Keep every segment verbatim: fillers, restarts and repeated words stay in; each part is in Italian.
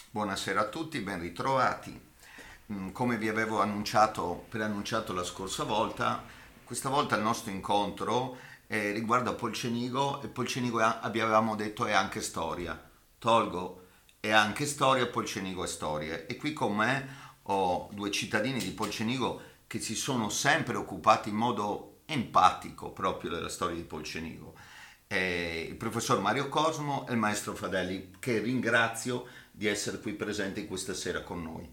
Buonasera a tutti, ben ritrovati. Mm, Come vi avevo annunciato, preannunciato la scorsa volta, questa volta il nostro incontro eh, riguarda Polcenigo e Polcenigo è, abbiamo detto è anche storia. Tolgo è anche storia, Polcenigo è storia. E qui con me ho due cittadini di Polcenigo che si sono sempre occupati in modo empatico proprio della storia di Polcenigo. Eh, il professor Mario Cosmo e il maestro Fadelli, che ringrazio di essere qui presenti questa sera con noi.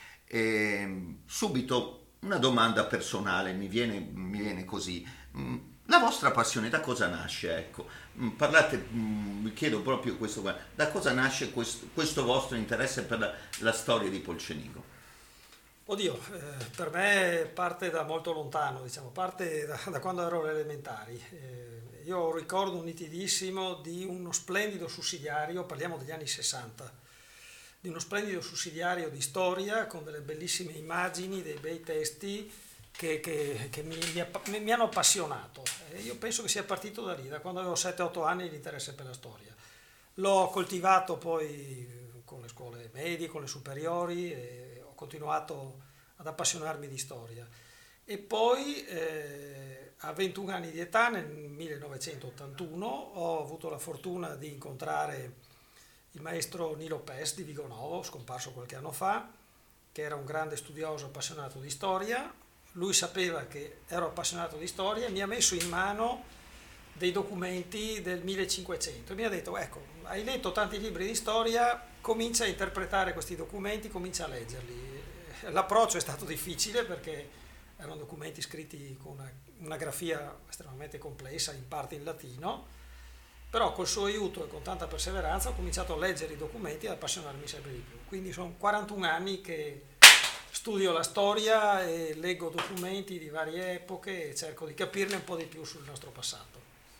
E subito una domanda personale mi viene, mi viene così. Mm, La vostra passione da cosa nasce? Ecco, Mm, parlate, mm, vi chiedo proprio questo qua. Da cosa nasce questo, questo vostro interesse per la, la storia di Polcenigo? Oddio, eh, per me parte da molto lontano, diciamo, parte da, da quando ero alle elementari. Eh, io ho un ricordo nitidissimo di uno splendido sussidiario, parliamo degli anni sessanta, di uno splendido sussidiario di storia con delle bellissime immagini, dei bei testi che, che- che mi, mi appa- mi- mi hanno appassionato. E io penso che sia partito da lì, da quando avevo sette otto anni l'interesse per la storia. L'ho coltivato poi con le scuole medie, con le superiori e ho continuato ad appassionarmi di storia. E poi eh, a ventuno anni di età, nel millenovecentottantuno, ho avuto la fortuna di incontrare il maestro Nilo Pes di Vigonovo, scomparso qualche anno fa, che era un grande studioso appassionato di storia. Lui sapeva che ero appassionato di storia e mi ha messo in mano dei documenti del millecinquecento e mi ha detto, ecco, hai letto tanti libri di storia, comincia a interpretare questi documenti, comincia a leggerli. L'approccio è stato difficile perché erano documenti scritti con una, una grafia estremamente complessa, in parte in latino, però col suo aiuto e con tanta perseveranza ho cominciato a leggere i documenti e ad appassionarmi sempre di più. Quindi sono quarantuno anni che studio la storia e leggo documenti di varie epoche e cerco di capirne un po' di più sul nostro passato.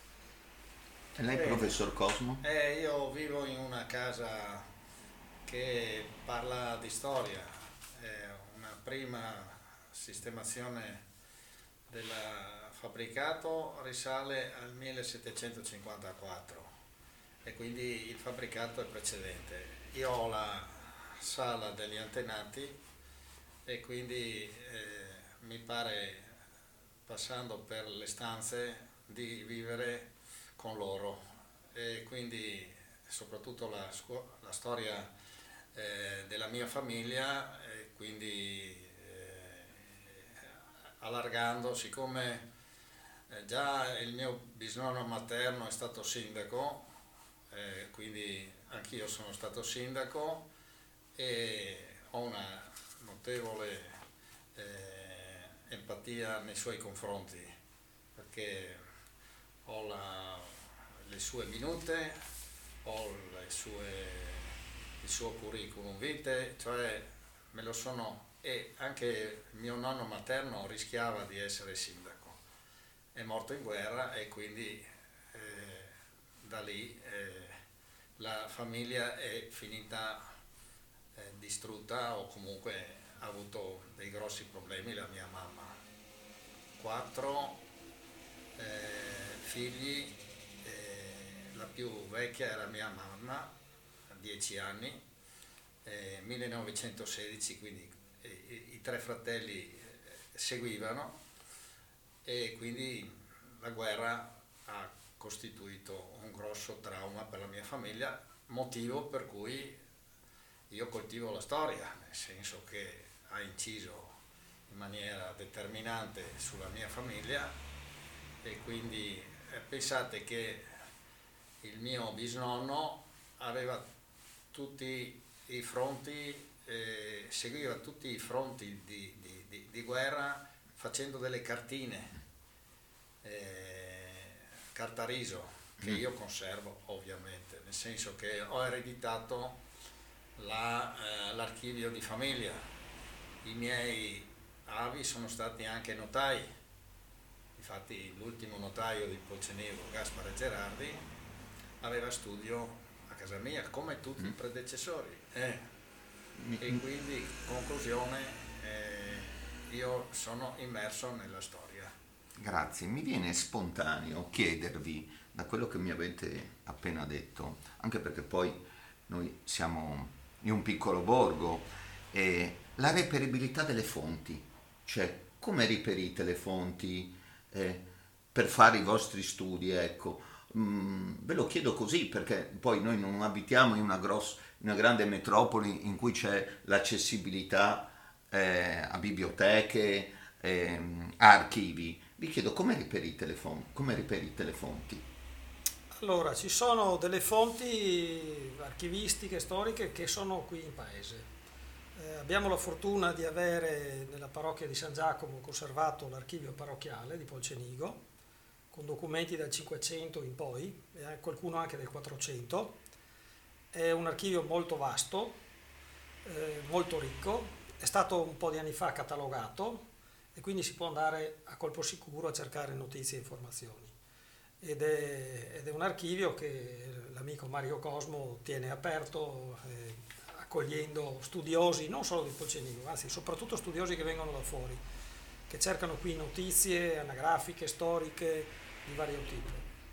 E lei, Bene, professor Cosmo? eh, io vivo in una casa che parla di storia. È una prima sistemazione del fabbricato risale al millesettecentocinquantaquattro e quindi il fabbricato è precedente. Io ho la sala degli antenati e quindi eh, mi pare, passando per le stanze, di vivere con loro e quindi soprattutto la, scuo- la storia eh, della mia famiglia e quindi eh, allargando, siccome eh, già il mio bisnonno materno è stato sindaco, eh, quindi anch'io sono stato sindaco e ho una notevole eh, empatia nei suoi confronti perché ho la- le sue minute, ho le sue- il suo curriculum vitae, cioè me lo sono, e anche mio nonno materno rischiava di essere sindaco, è morto in guerra e quindi eh, da lì eh, la famiglia è finita eh, distrutta o comunque ha avuto dei grossi problemi la mia mamma. Quattro eh, figli, eh, la più vecchia era mia mamma, dieci anni, eh, millenovecentosedici, quindi eh, i, i tre fratelli eh, seguivano e quindi la guerra ha costituito un grosso trauma per la mia famiglia, motivo per cui io coltivo la storia, nel senso che ha inciso in maniera determinante sulla mia famiglia e quindi eh, pensate che il mio bisnonno aveva tutti i fronti, eh, seguiva tutti i fronti di, di- di- di guerra facendo delle cartine, eh, cartariso, che io conservo ovviamente, nel senso che ho ereditato la, eh, l'archivio di famiglia. I miei avi sono stati anche notai, infatti l'ultimo notaio di Polcenigo, Gaspare Gerardi, aveva studio a casa mia, come tutti i predecessori. Eh, e Mi- quindi, conclusione, eh, io sono immerso nella storia. Grazie, mi viene spontaneo chiedervi, da quello che mi avete appena detto, anche perché poi noi siamo in un piccolo borgo. E la reperibilità delle fonti, cioè come reperite le fonti eh, per fare i vostri studi, ecco. Mm, ve lo chiedo così perché poi noi non abitiamo in una, gross, una grande metropoli in cui c'è l'accessibilità eh, a biblioteche, eh, a archivi. Vi chiedo come reperite le fonti, come reperite le fonti? Allora, ci sono delle fonti archivistiche, storiche che sono qui in paese. Eh, abbiamo la fortuna di avere nella parrocchia di San Giacomo conservato l'archivio parrocchiale di Polcenigo, con documenti dal cinquecento in poi, e qualcuno anche del quattrocento. È un archivio molto vasto, eh, molto ricco, è stato un po' di anni fa catalogato e quindi si può andare a colpo sicuro a cercare notizie e informazioni. Ed è, ed è un archivio che l'amico Mario Cosmo tiene aperto, eh, accogliendo studiosi non solo di Polcenigo, anzi soprattutto studiosi che vengono da fuori, che cercano qui notizie anagrafiche, storiche di vario tipo.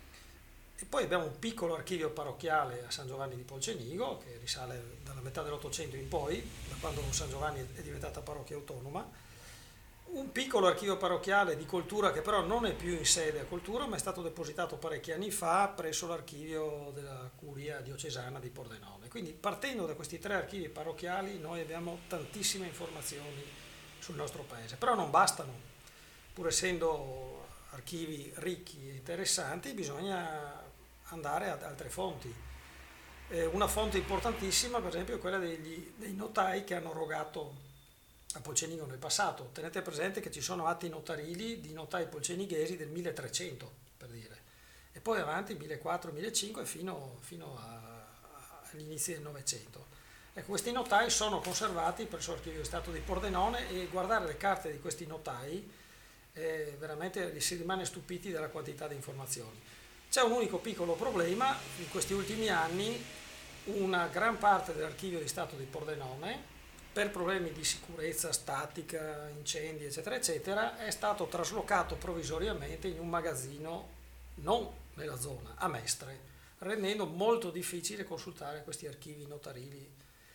E poi abbiamo un piccolo archivio parrocchiale a San Giovanni di Polcenigo, che risale dalla metà dell'Ottocento in poi, da quando San Giovanni è diventata parrocchia autonoma. Un piccolo archivio parrocchiale di Coltura che però non è più in sede a Coltura, ma è stato depositato parecchi anni fa presso l'archivio della Curia diocesana di Pordenone. Quindi partendo da questi tre archivi parrocchiali noi abbiamo tantissime informazioni sul nostro paese, però non bastano, pur essendo archivi ricchi e interessanti bisogna andare ad altre fonti. Eh, una fonte importantissima per esempio è quella degli, dei notai che hanno rogato a Polcenigo nel passato. Tenete presente che ci sono atti notarili di notai polcenighesi del milletrecento, per dire, e poi avanti millequattrocento millecinquecento fino, fino a, agli inizi del Novecento. Ecco, questi notai sono conservati presso l'Archivio di Stato di Pordenone e guardare le carte di questi notai eh, veramente si rimane stupiti dalla quantità di informazioni. C'è un unico piccolo problema: in questi ultimi anni una gran parte dell'Archivio di Stato di Pordenone, per problemi di sicurezza, statica, incendi, eccetera, eccetera, è stato traslocato provvisoriamente in un magazzino non nella zona, a Mestre, rendendo molto difficile consultare questi archivi notarili.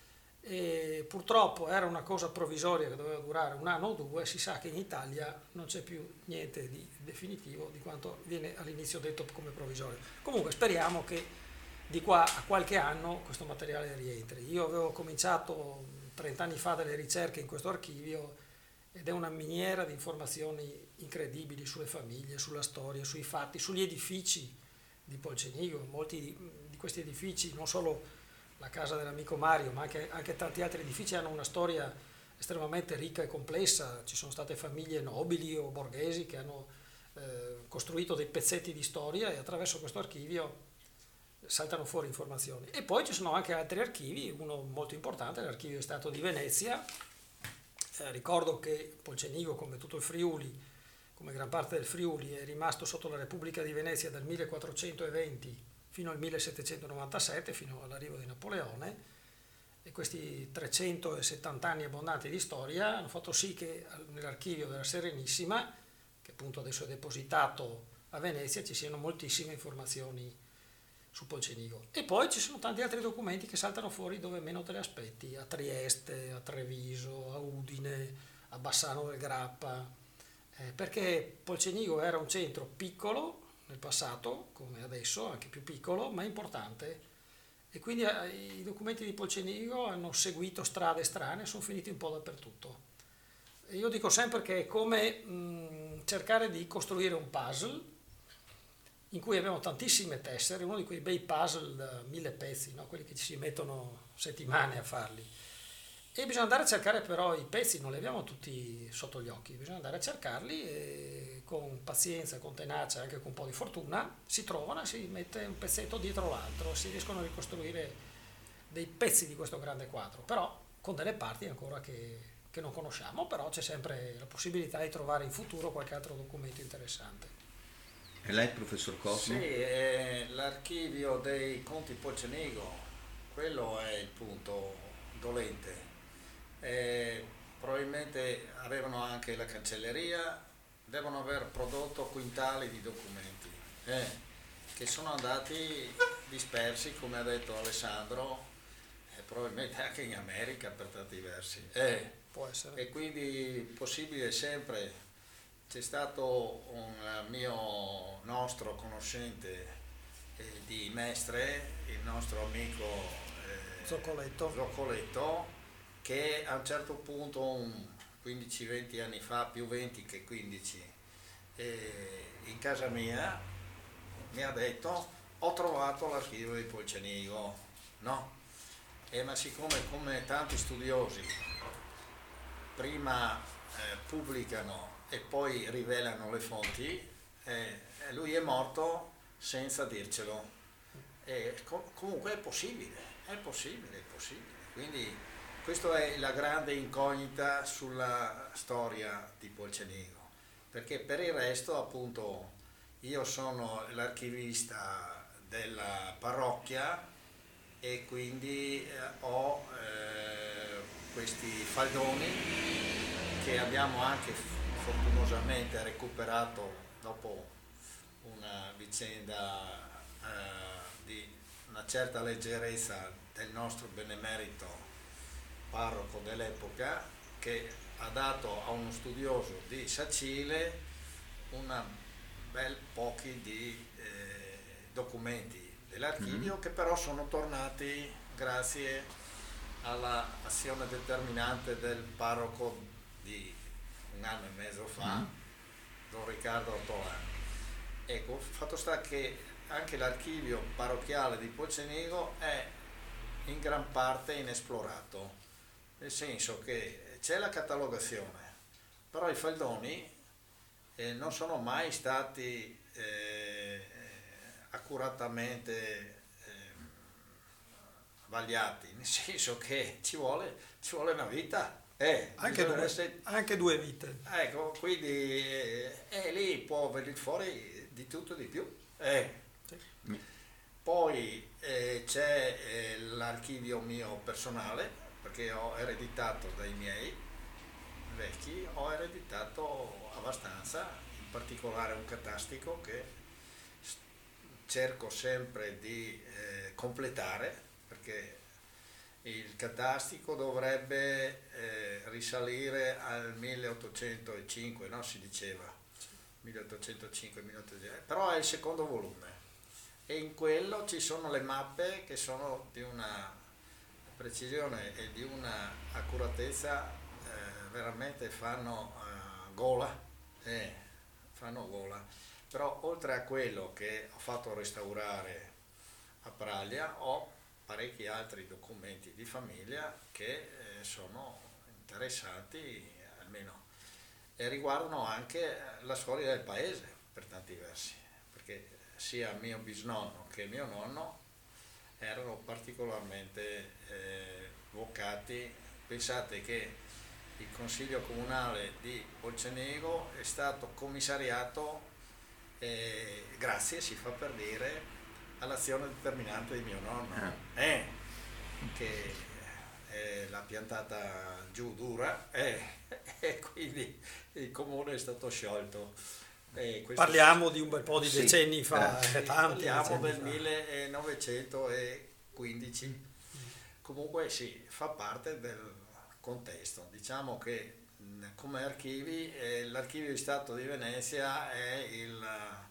E purtroppo era una cosa provvisoria che doveva durare un anno o due. Si sa che in Italia non c'è più niente di definitivo di quanto viene all'inizio detto come provvisorio. Comunque speriamo che di qua a qualche anno questo materiale rientri. Io avevo cominciato trenta anni fa delle ricerche in questo archivio ed è una miniera di informazioni incredibili sulle famiglie, sulla storia, sui fatti, sugli edifici di Polcenigo. Molti di, di questi edifici, non solo la casa dell'amico Mario, ma anche, anche tanti altri edifici, hanno una storia estremamente ricca e complessa. Ci sono state famiglie nobili o borghesi che hanno eh, costruito dei pezzetti di storia e attraverso questo archivio saltano fuori informazioni. E poi ci sono anche altri archivi, uno molto importante, l'Archivio di Stato di Venezia. Eh, ricordo che Polcenigo, come tutto il Friuli, come gran parte del Friuli, è rimasto sotto la Repubblica di Venezia dal millequattrocentoventi fino al millesettecentonovantasette, fino all'arrivo di Napoleone, e questi trecentosettanta anni abbondanti di storia hanno fatto sì che nell'archivio della Serenissima, che appunto adesso è depositato a Venezia, ci siano moltissime informazioni su Polcenigo. E poi ci sono tanti altri documenti che saltano fuori dove meno te li aspetti, a Trieste, a Treviso, a Udine, a Bassano del Grappa, eh, perché Polcenigo era un centro piccolo nel passato, come adesso, anche più piccolo, ma importante, e quindi eh, i documenti di Polcenigo hanno seguito strade strane, sono finiti un po' dappertutto. E io dico sempre che è come mh, cercare di costruire un puzzle in cui abbiamo tantissime tessere, uno di quei bei puzzle da mille pezzi, no? Quelli che ci si mettono settimane a farli. E bisogna andare a cercare però i pezzi, non li abbiamo tutti sotto gli occhi, bisogna andare a cercarli e con pazienza, con tenacia, anche con un po' di fortuna, si trovano e si mette un pezzetto dietro l'altro, si riescono a ricostruire dei pezzi di questo grande quadro, però con delle parti ancora che, che non conosciamo, però c'è sempre la possibilità di trovare in futuro qualche altro documento interessante. E lei, professor Cosmo? Sì, eh, l'archivio dei conti Polcenigo, quello è il punto dolente. Eh, probabilmente avevano anche la cancelleria, devono aver prodotto quintali di documenti eh, che sono andati dispersi, come ha detto Alessandro, eh, probabilmente anche in America per tanti versi. Eh, Può essere. E quindi possibile sempre. C'è stato un mio nostro conoscente eh, di Mestre, il nostro amico eh, Zoccoletto. Zoccoletto, che a un certo punto, un quindici venti anni fa, più venti che quindici, eh, in casa mia mi ha detto: ho trovato l'archivio di Polcenigo, no? E ma siccome, come tanti studiosi, prima eh, pubblicano e poi rivelano le fonti, eh, lui è morto senza dircelo. E com- comunque è possibile, è possibile, è possibile. Quindi questa è la grande incognita sulla storia di Polcenigo, perché per il resto, appunto, io sono l'archivista della parrocchia e quindi eh, ho eh, questi faldoni che abbiamo anche fortunosamente recuperato dopo una vicenda eh, di una certa leggerezza del nostro benemerito parroco dell'epoca, che ha dato a uno studioso di Sacile una bel pochi di eh, documenti dell'archivio, mm-hmm. che però sono tornati grazie all'azione determinante del parroco di un anno e mezzo fa, mm. Don Riccardo Ortolani. Ecco, fatto sta che anche l'archivio parrocchiale di Polcenigo è in gran parte inesplorato, nel senso che c'è la catalogazione, però i faldoni eh, non sono mai stati eh, accuratamente eh, vagliati, nel senso che ci vuole, ci vuole una vita. Eh, anche, due, essere... anche due vite. Ecco, quindi eh, eh, lì può venire fuori di tutto e di più. Eh. Sì. Poi eh, c'è eh, l'archivio mio personale, perché ho ereditato dai miei vecchi, ho ereditato abbastanza, in particolare un catastico che cerco sempre di eh, completare, perché il catastico dovrebbe eh, risalire al milleottocentocinque, no? Si diceva milleottocentocinque, milleottocentocinque, però è il secondo volume e in quello ci sono le mappe che sono di una precisione e di una accuratezza eh, veramente fanno uh, gola, eh, fanno gola. Però oltre a quello che ho fatto restaurare a Praglia, ho parecchi altri documenti di famiglia che eh, sono interessanti, almeno, e riguardano anche la storia del paese per tanti versi, perché sia mio bisnonno che mio nonno erano particolarmente eh, vocati. Pensate che il Consiglio Comunale di Polcenigo è stato commissariato eh, grazie, si fa per dire, all'azione determinante di mio nonno, eh, che eh, l'ha piantata giù dura eh, e quindi il comune è stato sciolto. Eh, parliamo di un bel po' di sì, decenni fa, eh, eh, tanti parliamo del fa. millenovecentoquindici. Mm. Comunque sì, fa parte del contesto. Diciamo che come archivi eh, l'archivio di Stato di Venezia è il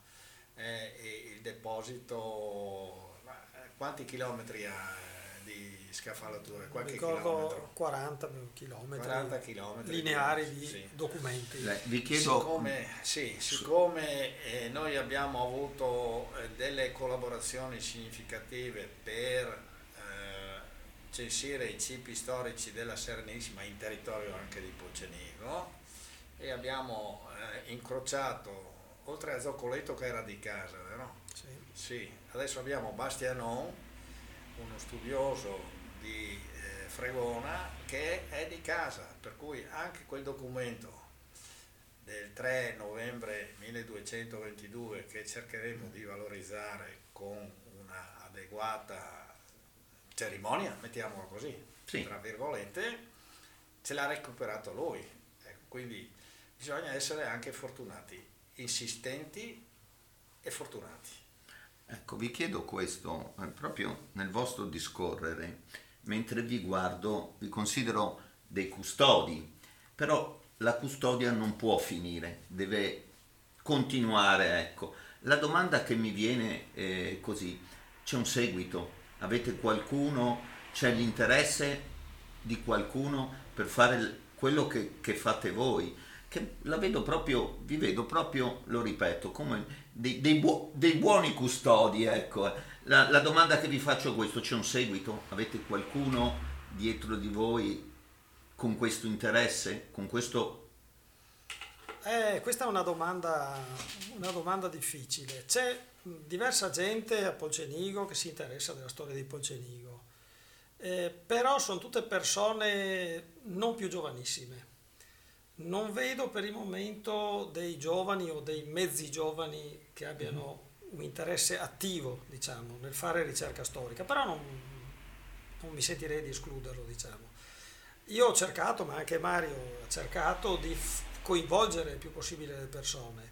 è il deposito. Quanti chilometri ha di scaffalature? Qualche ricordo chilometro? quaranta chilometri, quaranta chilometri lineari di sì. documenti. Le, vi chiedo... Siccome, sì, siccome eh, noi abbiamo avuto eh, delle collaborazioni significative per eh, censire i cipi storici della Serenissima in territorio anche di Polcenigo, e abbiamo eh, incrociato, oltre a Zoccoletto che era di casa, vero? Sì. Sì. Adesso abbiamo Bastianon, uno studioso di eh, Fregona, che è di casa, per cui anche quel documento del tre novembre milleduecentoventidue che cercheremo di valorizzare con una adeguata cerimonia, mettiamola così, sì. Tra virgolette, ce l'ha recuperato lui. Ecco, quindi bisogna essere anche fortunati, insistenti e fortunati. Ecco, vi chiedo questo, eh, proprio nel vostro discorrere, mentre vi guardo, vi considero dei custodi, però la custodia non può finire, deve continuare, ecco. La domanda che mi viene è così, c'è un seguito? Avete qualcuno, c'è l'interesse di qualcuno per fare l- quello che, che fate voi? Che la vedo proprio, vi vedo proprio, lo ripeto, come dei, dei buo- dei buoni custodi, ecco. eh. La, la domanda che vi faccio è questo, c'è un seguito? Avete qualcuno dietro di voi con questo interesse, con questo... Eh, questa è una domanda, una domanda difficile. C'è mh, diversa gente a Polcenigo che si interessa della storia di Polcenigo, eh, però sono tutte persone non più giovanissime. Non vedo per il momento dei giovani o dei mezzi giovani che abbiano un interesse attivo, diciamo, nel fare ricerca storica, però non, non mi sentirei di escluderlo, diciamo. Io ho cercato, ma anche Mario ha cercato di f- coinvolgere il più possibile le persone.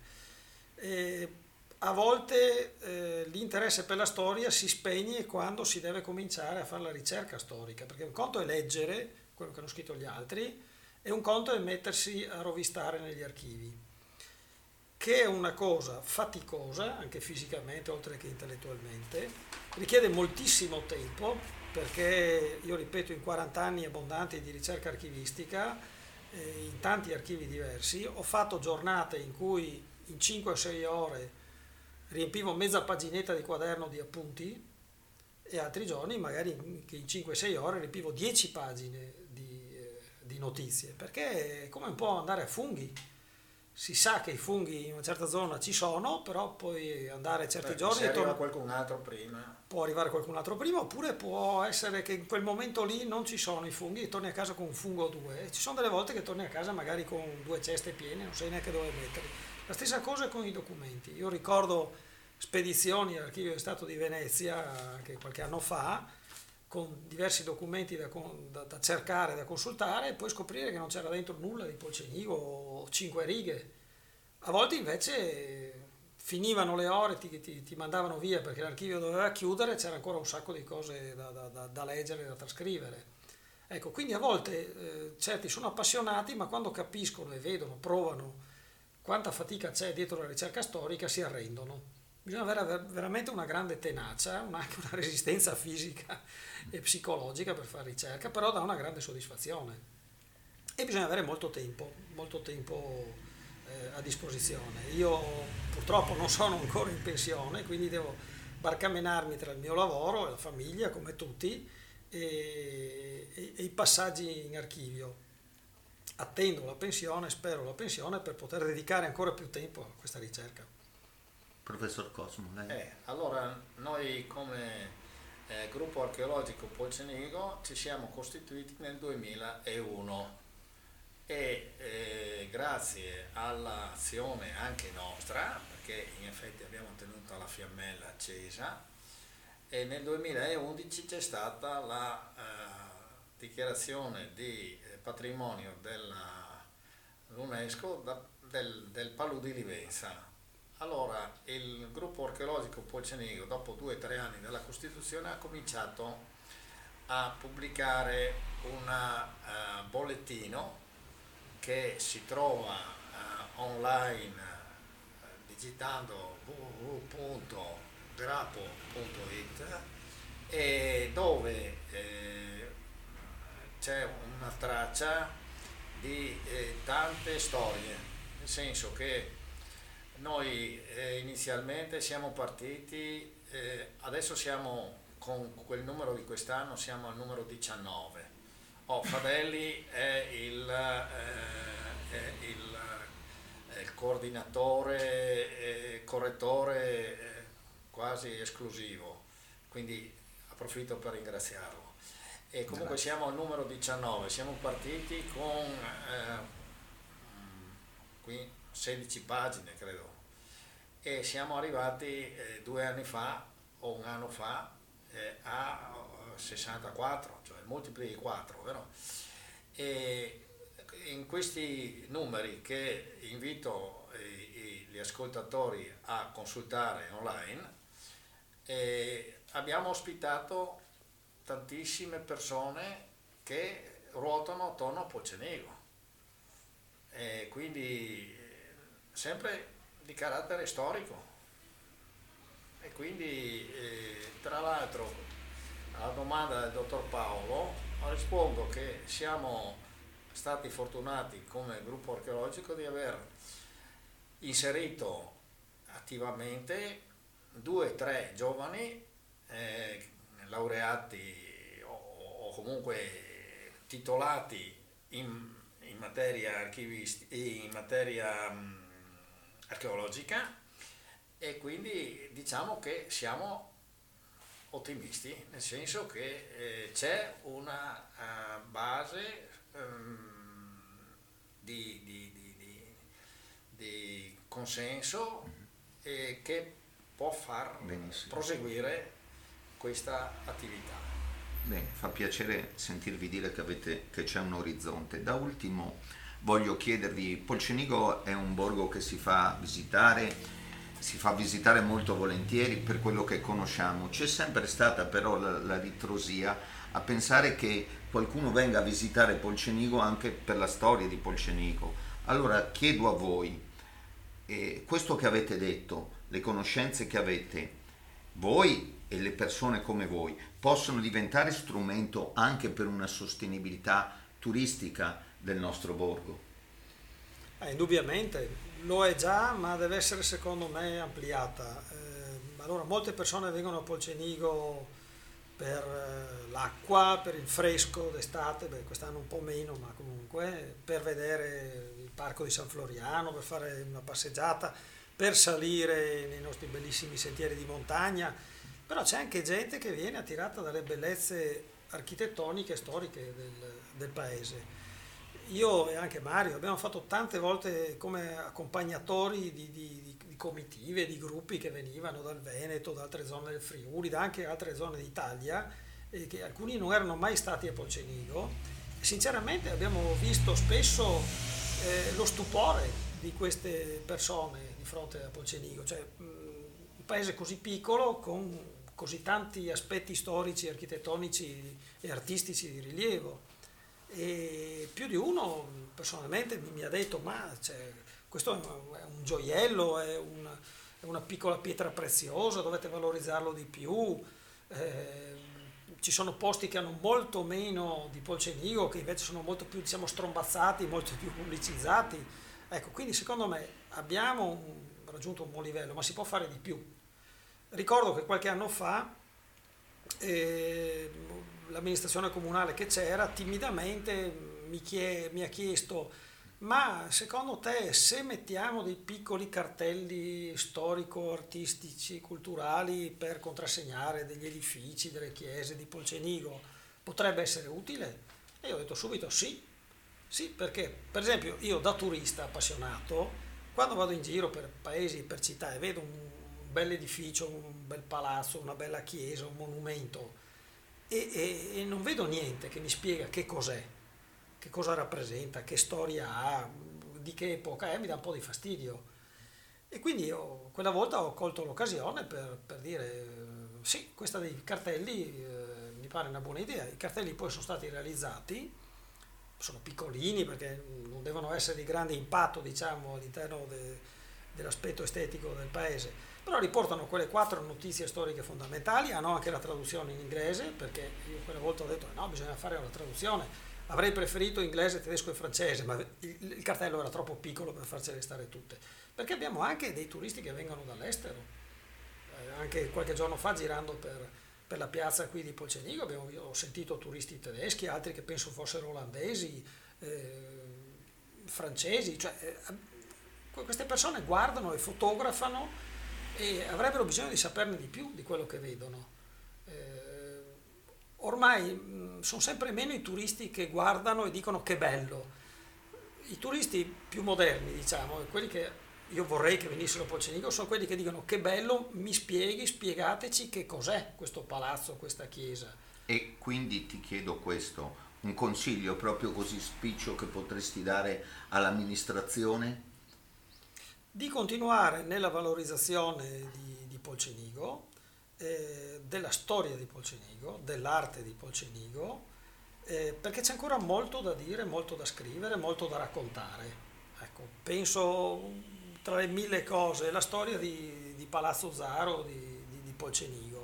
E a volte eh, l'interesse per la storia si spegne quando si deve cominciare a fare la ricerca storica, perché un conto è leggere quello che hanno scritto gli altri e un conto è mettersi a rovistare negli archivi, che è una cosa faticosa, anche fisicamente oltre che intellettualmente, richiede moltissimo tempo, perché io ripeto, in quaranta anni abbondanti di ricerca archivistica, eh, in tanti archivi diversi, ho fatto giornate in cui in cinque o sei ore riempivo mezza paginetta di quaderno di appunti e altri giorni magari che in cinque o sei ore riempivo dieci pagine di, eh, di notizie, perché è come un po' andare a funghi. Si sa che i funghi in una certa zona ci sono, però puoi andare certi Beh, giorni se e arriva torna- qualcun altro prima, può arrivare qualcun altro prima, oppure può essere che in quel momento lì non ci sono i funghi e torni a casa con un fungo o due. E ci sono delle volte che torni a casa magari con due ceste piene, non sai neanche dove metterli. La stessa cosa con i documenti. Io ricordo spedizioni all'Archivio di Stato di Venezia anche qualche anno fa, con diversi documenti da, con- da- da cercare, da consultare, e poi scoprire che non c'era dentro nulla di Polcenigo o cinque righe. A volte invece finivano le ore, ti, ti- ti mandavano via perché l'archivio doveva chiudere, c'era ancora un sacco di cose da, da- da- da leggere, da trascrivere. Ecco, quindi a volte eh, certi sono appassionati, ma quando capiscono e vedono, provano quanta fatica c'è dietro la ricerca storica, si arrendono. Bisogna avere ver- veramente una grande tenacia, una- anche una resistenza fisica e psicologica per fare ricerca, però dà una grande soddisfazione. E bisogna avere molto tempo, molto tempo eh, a disposizione. Io purtroppo non sono ancora in pensione, quindi devo barcamenarmi tra il mio lavoro e la famiglia, come tutti, e, e- e i passaggi in archivio. Attendo la pensione, spero la pensione per poter dedicare ancora più tempo a questa ricerca. Professor Cosmo, lei? eh, allora noi come eh, gruppo archeologico Polcenigo ci siamo costituiti nel duemilauno e eh, grazie all'azione anche nostra, perché in effetti abbiamo tenuto la fiammella accesa, e nel duemilaundici c'è stata la eh, dichiarazione di eh, patrimonio dell'UNESCO da- del, del Palù di Livenza. Allora il gruppo archeologico Polcenigo, dopo due o tre anni dalla Costituzione, ha cominciato a pubblicare un uh, bollettino che si trova uh, online uh, digitando w w w punto grapo punto it, e dove eh, c'è una traccia di eh, tante storie, nel senso che noi eh, inizialmente siamo partiti, eh, adesso siamo con quel numero di quest'anno, siamo al numero diciannove. Oh, Fadelli è il, eh, è il, è il coordinatore, eh, correttore eh, quasi esclusivo, quindi approfitto per ringraziarlo. E comunque Grazie. siamo al numero diciannove, siamo partiti con eh, qui sedici pagine credo, e siamo arrivati eh, due anni fa o un anno fa eh, a eh, sessantaquattro, cioè multipli di quattro, vero? E in questi numeri, che invito i, i, gli ascoltatori a consultare online, eh, abbiamo ospitato tantissime persone che ruotano attorno a Polcenigo, e quindi sempre di carattere storico. E quindi eh, tra l'altro alla domanda del dottor Paolo rispondo che siamo stati fortunati come gruppo archeologico di aver inserito attivamente due o tre giovani eh, laureati o, o comunque titolati in, in materia archivistica, in materia mh, archeologica, e quindi diciamo che siamo ottimisti, nel senso che eh, c'è una uh, base um, di, di, di, di, di consenso e che può far Benissimo. proseguire questa attività. Bene, fa piacere sentirvi dire che, avete, che c'è un orizzonte. Da ultimo voglio chiedervi, Polcenigo è un borgo che si fa visitare, si fa visitare molto volentieri per quello che conosciamo. C'è sempre stata però la, la ritrosia a pensare che qualcuno venga a visitare Polcenigo anche per la storia di Polcenigo. Allora chiedo a voi, eh, questo che avete detto, le conoscenze che avete, voi e le persone come voi, possono diventare strumento anche per una sostenibilità turistica del nostro borgo? Eh, indubbiamente lo è già, ma deve essere secondo me ampliata. Eh, allora, molte persone vengono a Polcenigo per eh, l'acqua, per il fresco d'estate, beh, quest'anno un po' meno, ma comunque per vedere il parco di San Floriano, per fare una passeggiata, per salire nei nostri bellissimi sentieri di montagna. Però c'è anche gente che viene attirata dalle bellezze architettoniche e storiche del, del paese. Io e anche Mario abbiamo fatto tante volte come accompagnatori di, di, di comitive, di gruppi che venivano dal Veneto, da altre zone del Friuli, da anche altre zone d'Italia, e che alcuni non erano mai stati a Polcenigo. E sinceramente abbiamo visto spesso eh, lo stupore di queste persone di fronte a Polcenigo, cioè mh, un paese così piccolo con così tanti aspetti storici, architettonici e artistici di rilievo. E più di uno personalmente mi ha detto: ma cioè, questo è un gioiello, è una, è una piccola pietra preziosa, dovete valorizzarlo di più. Eh, ci sono posti che hanno molto meno di Polcenigo, che invece sono molto più, diciamo, strombazzati, molto più pubblicizzati. Ecco, quindi secondo me abbiamo un, raggiunto un buon livello, ma si può fare di più. Ricordo che qualche anno fa eh, l'amministrazione comunale che c'era timidamente mi, chie, mi ha chiesto: ma secondo te, se mettiamo dei piccoli cartelli storico-artistici, culturali per contrassegnare degli edifici, delle chiese di Polcenigo, potrebbe essere utile? E io ho detto subito sì, sì, perché per esempio io da turista appassionato, quando vado in giro per paesi e per città e vedo un bel edificio, un bel palazzo, una bella chiesa, un monumento, e, e, e non vedo niente che mi spiega che cos'è, che cosa rappresenta, che storia ha, di che epoca è, mi dà un po' di fastidio. E quindi io quella volta ho colto l'occasione per, per dire eh, sì, questa dei cartelli eh, mi pare una buona idea. I cartelli poi sono stati realizzati, sono piccolini perché non devono essere di grande impatto, diciamo, all'interno de, dell'aspetto estetico del paese, però riportano quelle quattro notizie storiche fondamentali, hanno anche la traduzione in inglese, perché io quella volta ho detto no, bisogna fare la traduzione, avrei preferito inglese, tedesco e francese, ma il, il cartello era troppo piccolo per farcele stare tutte, perché abbiamo anche dei turisti che vengono dall'estero. Eh, anche qualche giorno fa, girando per, per la piazza qui di Polcenigo, abbiamo, ho sentito turisti tedeschi, altri che penso fossero olandesi, eh, francesi, cioè eh, queste persone guardano e fotografano e avrebbero bisogno di saperne di più di quello che vedono. Eh, ormai mh, sono sempre meno i turisti che guardano e dicono che bello. I turisti più moderni, diciamo, quelli che io vorrei che venissero a Polcenigo, sono quelli che dicono che bello, mi spieghi, spiegateci che cos'è questo palazzo, questa chiesa. E quindi ti chiedo questo, un consiglio proprio così spiccio che potresti dare all'amministrazione? Di continuare nella valorizzazione di, di Polcenigo, eh, della storia di Polcenigo, dell'arte di Polcenigo, eh, perché c'è ancora molto da dire, molto da scrivere, molto da raccontare. Ecco, penso tra le mille cose, la storia di, di Palazzo Zaro, di, di, di Polcenigo.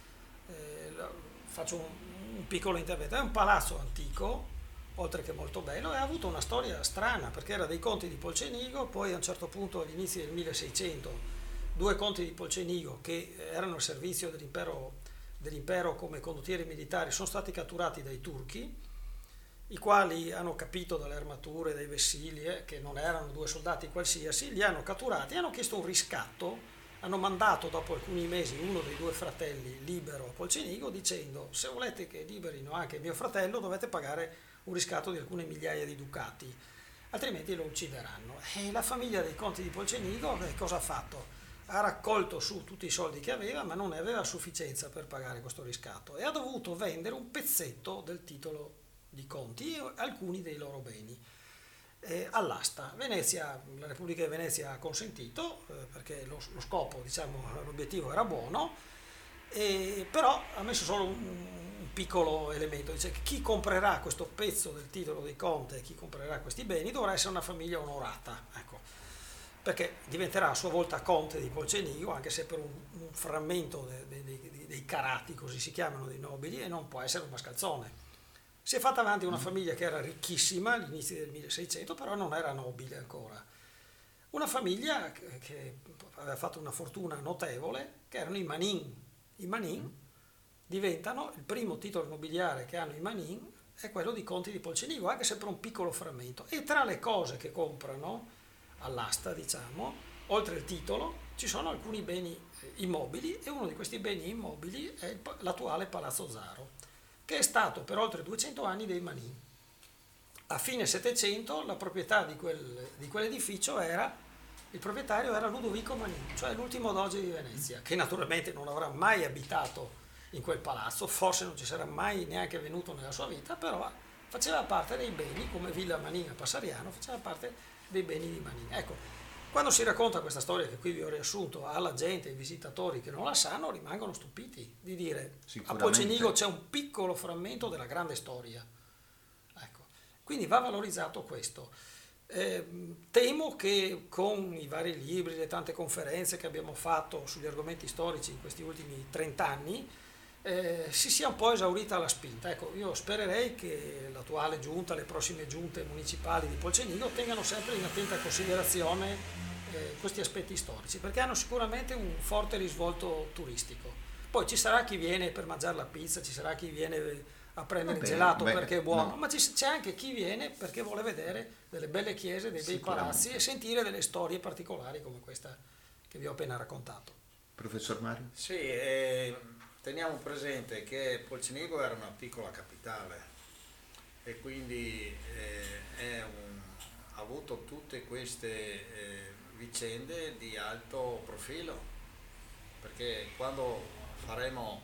Eh, faccio un, un piccolo intervento, è un palazzo antico, oltre che molto bello, e ha avuto una storia strana, perché era dei conti di Polcenigo, poi a un certo punto agli inizi del milleseicento, due conti di Polcenigo che erano al servizio dell'impero, dell'impero come condottieri militari sono stati catturati dai turchi, i quali hanno capito dalle armature, dai vessilli, eh, che non erano due soldati qualsiasi, li hanno catturati e hanno chiesto un riscatto, hanno mandato dopo alcuni mesi uno dei due fratelli libero a Polcenigo dicendo: se volete che liberino anche mio fratello dovete pagare un riscatto di alcune migliaia di ducati, altrimenti lo uccideranno. E la famiglia dei conti di Polcenigo che cosa ha fatto? Ha raccolto su tutti i soldi che aveva, ma non ne aveva a sufficienza per pagare questo riscatto e ha dovuto vendere un pezzetto del titolo di conti e alcuni dei loro beni eh, all'asta. Venezia, la Repubblica di Venezia ha consentito eh, perché lo, lo scopo, diciamo, l'obiettivo era buono, e, però ha messo solo un, un piccolo elemento, dice che chi comprerà questo pezzo del titolo di conte, chi comprerà questi beni dovrà essere una famiglia onorata, ecco, perché diventerà a sua volta conte di Polcenigo, anche se per un, un frammento dei, dei, dei carati, così si chiamano, dei nobili, e non può essere un mascalzone. Si è fatta avanti una famiglia che era ricchissima all'inizio del milleseicento, però non era nobile ancora. Una famiglia che, che aveva fatto una fortuna notevole, che erano i Manin. I Manin diventano, il primo titolo nobiliare che hanno i Manin è quello di conti di Polcenigo, anche se per un piccolo frammento. E tra le cose che comprano all'asta, diciamo, oltre il titolo, ci sono alcuni beni immobili, e uno di questi beni immobili è l'attuale Palazzo Zaro, che è stato per oltre duecento anni dei Manin. A fine Settecento la proprietà di, quel, di quell'edificio era, il proprietario era Ludovico Manin, cioè l'ultimo doge di Venezia, che naturalmente non avrà mai abitato in quel palazzo, forse non ci sarà mai neanche venuto nella sua vita, però faceva parte dei beni, come Villa Manin a Passariano, faceva parte dei beni di Manin. Ecco, quando si racconta questa storia che qui vi ho riassunto alla gente, ai visitatori che non la sanno, rimangono stupiti di dire a Polcenigo c'è un piccolo frammento della grande storia. Ecco. Quindi va valorizzato questo. Eh, temo che con i vari libri, le tante conferenze che abbiamo fatto sugli argomenti storici in questi ultimi trent'anni, eh, si sia un po' esaurita la spinta. Ecco, io spererei che l'attuale giunta, le prossime giunte municipali di Polcenigo tengano sempre in attenta considerazione eh, questi aspetti storici, perché hanno sicuramente un forte risvolto turistico. Poi ci sarà chi viene per mangiare la pizza, ci sarà chi viene a prendere Vabbè, il gelato beh, perché è buono, no. ma ci, c'è anche chi viene perché vuole vedere delle belle chiese, dei bei palazzi e sentire delle storie particolari come questa che vi ho appena raccontato. Professor Mario? Sì, eh, teniamo presente che Polcenigo era una piccola capitale e quindi eh, è un, ha avuto tutte queste eh, vicende di alto profilo, perché quando faremo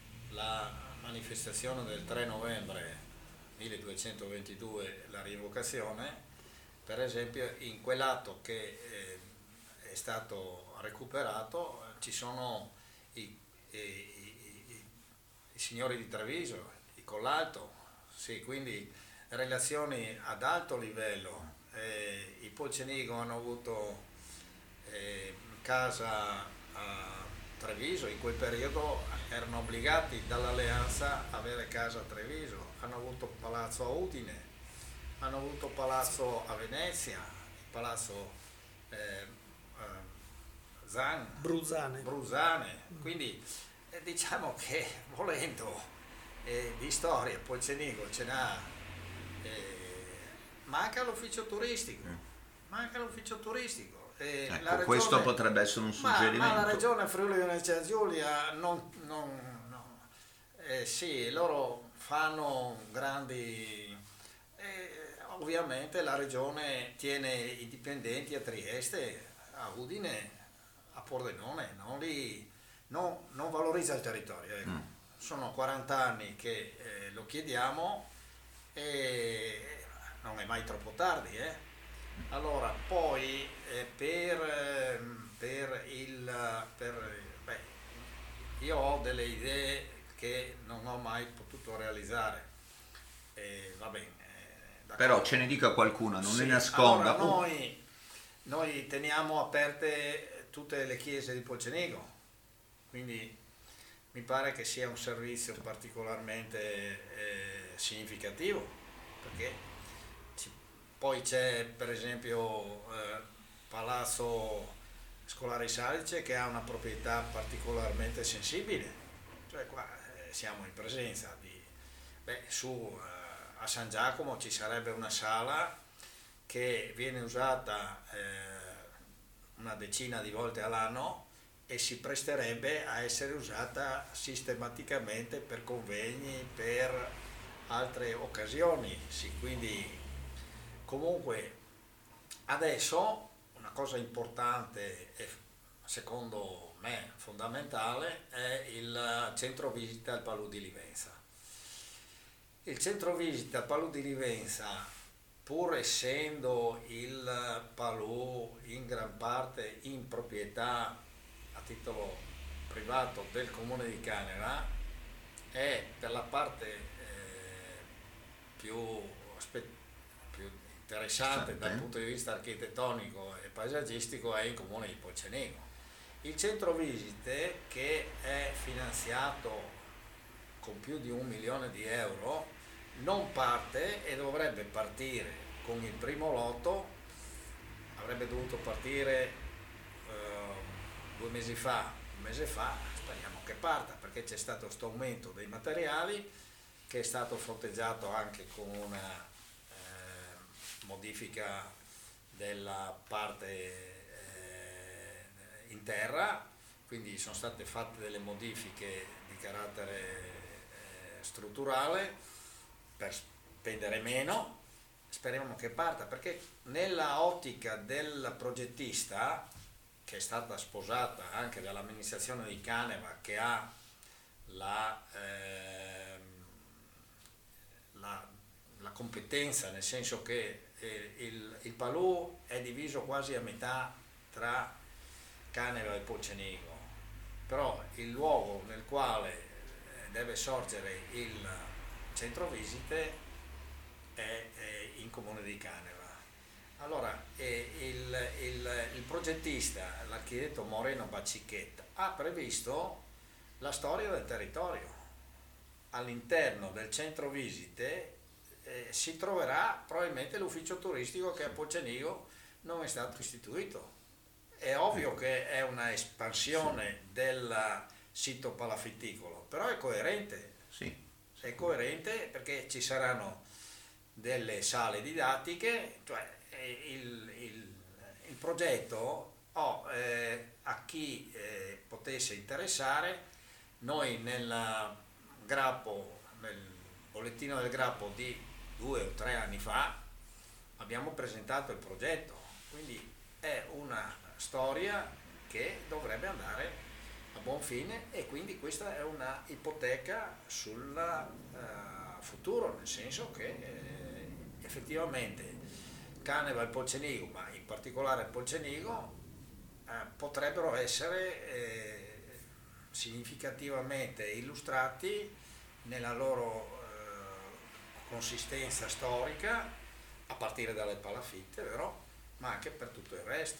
la manifestazione del tre novembre milleduecentoventidue, la rievocazione, per esempio in quell'atto che eh, è stato recuperato ci sono i, i, i, i signori di Treviso, i Collalto, sì, quindi relazioni ad alto livello. Eh, i Polcenigo hanno avuto eh, casa a Treviso, in quel periodo erano obbligati dall'alleanza a avere casa a Treviso, hanno avuto palazzo a Udine, hanno avuto palazzo a Venezia, palazzo eh, eh, Zan, Bruzane. Bruzane. Quindi eh, diciamo che volendo eh, di storia Polcenigo ce n'ha, eh, manca l'ufficio turistico, manca l'ufficio turistico. Eh, ecco, la regione, questo potrebbe essere un suggerimento. Ma, ma la regione Friuli Venezia Giulia non, non, no. Eh, sì, loro fanno grandi, eh, ovviamente la regione tiene i dipendenti a Trieste, a Udine, a Pordenone, non, li, non, non valorizza il territorio. Ecco. Mm. Sono quaranta anni che eh, lo chiediamo e non è mai troppo tardi, eh. Allora, poi eh, per, eh, per, il, per beh, io ho delle idee che non ho mai potuto realizzare. E va bene. Eh, Però ce ne dica qualcuna, non sì, ne nasconda. Allora, noi, noi teniamo aperte tutte le chiese di Polcenigo, quindi mi pare che sia un servizio particolarmente eh, significativo, perché ci, poi c'è per esempio eh, Palazzo Scolari Salice che ha una proprietà particolarmente sensibile, cioè qua eh, siamo in presenza di, beh, su eh, a San Giacomo ci sarebbe una sala che viene usata eh, una decina di volte all'anno e si presterebbe a essere usata sistematicamente per convegni, per altre occasioni. Sì, quindi comunque adesso una cosa importante e secondo me fondamentale è il centro visita al Palù di Livenza. Il centro visita al Palù di Livenza, pur essendo il Palù in gran parte in proprietà a titolo privato del comune di Caneva, è per la parte eh, più, aspe- più interessante Sì, dal sì. punto di vista architettonico e paesaggistico è il comune di Polcenigo. Il centro visite, che è finanziato con più di un milione di euro, non parte e dovrebbe partire con il primo lotto, avrebbe dovuto partire due mesi fa, un mese fa, speriamo che parta, perché c'è stato questo aumento dei materiali che è stato fronteggiato anche con una eh, modifica della parte eh, in terra, quindi sono state fatte delle modifiche di carattere eh, strutturale per spendere meno. Speriamo che parta, perché nella ottica del progettista, che è stata sposata anche dall'amministrazione di Caneva, che ha la, eh, la, la competenza, nel senso che eh, il, il Palù è diviso quasi a metà tra Caneva e Polcenigo, però il luogo nel quale deve sorgere il centro visite è, è in comune di Caneva. Allora, eh, il, il, il progettista, l'architetto Moreno Bacicchetta, ha previsto la storia del territorio. All'interno del centro visite eh, si troverà probabilmente l'ufficio turistico che a Polcenigo non è stato istituito. È ovvio che è una espansione del sito palafitticolo, però è coerente. Sì. È coerente perché ci saranno delle sale didattiche, cioè Il, il, il progetto oh, eh, a chi eh, potesse interessare, noi nel Grappo, nel bollettino del Grappo di due o tre anni fa abbiamo presentato il progetto, quindi è una storia che dovrebbe andare a buon fine e quindi questa è una ipoteca sul uh, futuro, nel senso che eh, effettivamente Caneva e Polcenigo, ma in particolare Polcenigo, eh, potrebbero essere eh, significativamente illustrati nella loro eh, consistenza storica, a partire dalle palafitte, però, ma anche per tutto il resto.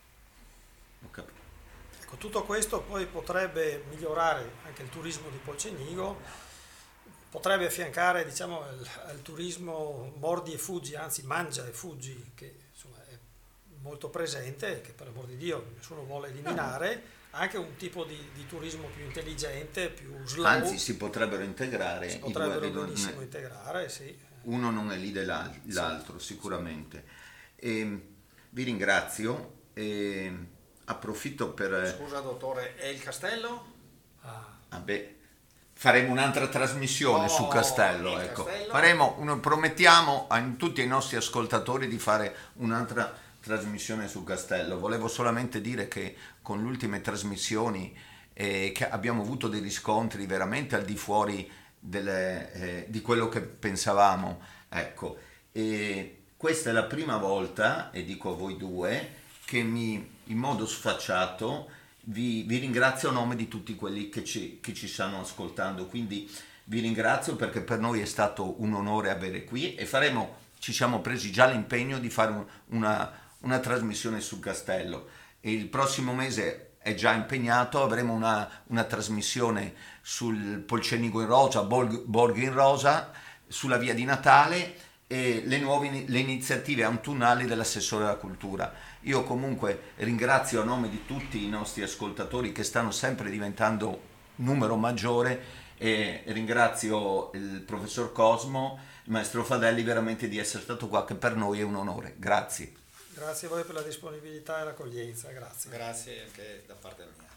Okay. Ecco, tutto questo poi potrebbe migliorare anche il turismo di Polcenigo, potrebbe affiancare, diciamo, al, al turismo mordi e fuggi, anzi mangia e fuggi, che insomma è molto presente e che per l'amor di Dio nessuno vuole eliminare, anche un tipo di, di turismo più intelligente, più slow. Anzi, si potrebbero integrare si i potrebbero due, benissimo non- integrare, sì. uno non elide l'al- l'altro, sicuramente. E vi ringrazio e approfitto per... Scusa dottore, e il castello? Ah, ah, beh, faremo un'altra trasmissione Oh, su Castello, il ecco. Castello? Faremo uno- promettiamo a tutti i nostri ascoltatori di fare un'altra trasmissione su Castello. Volevo solamente dire che con le ultime trasmissioni eh, che abbiamo avuto dei riscontri veramente al di fuori delle, eh, di quello che pensavamo, ecco. E questa è la prima volta, e dico a voi due, che mi, in modo sfacciato vi, vi ringrazio a nome di tutti quelli che ci, che ci stanno ascoltando, quindi vi ringrazio perché per noi è stato un onore avere qui e faremo, ci siamo presi già l'impegno di fare un, una, una trasmissione sul castello e il prossimo mese è già impegnato, avremo una, una trasmissione sul Polcenigo in rosa, Borgo in rosa, sulla via di Natale e le nuove le iniziative autunnali dell'assessore alla cultura. Io comunque ringrazio a nome di tutti i nostri ascoltatori che stanno sempre diventando numero maggiore e ringrazio il professor Cosmo, il maestro Fadelli veramente di essere stato qua, che per noi è un onore. Grazie. Grazie a voi per la disponibilità e l'accoglienza, grazie. Grazie anche da parte mia.